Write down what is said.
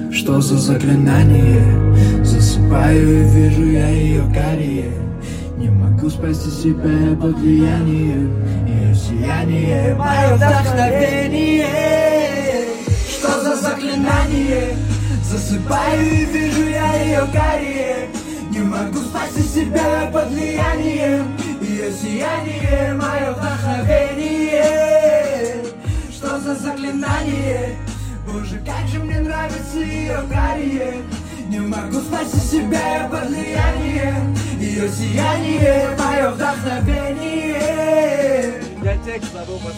Что за заклинание? Засыпаю и вижу я ее карие. Не могу спасти себя под влиянием ее сияние, мое вдохновение. Что за заклинание? Засыпаю и вижу я ее карие. Не могу спасти себя под влиянием ее сияние, мое вдохновение. Что за заклинание? Боже, как же мне нравится ее карие. Не могу спасти себя под влиянием ее сияние, мое вдохновение. Я текст забыл.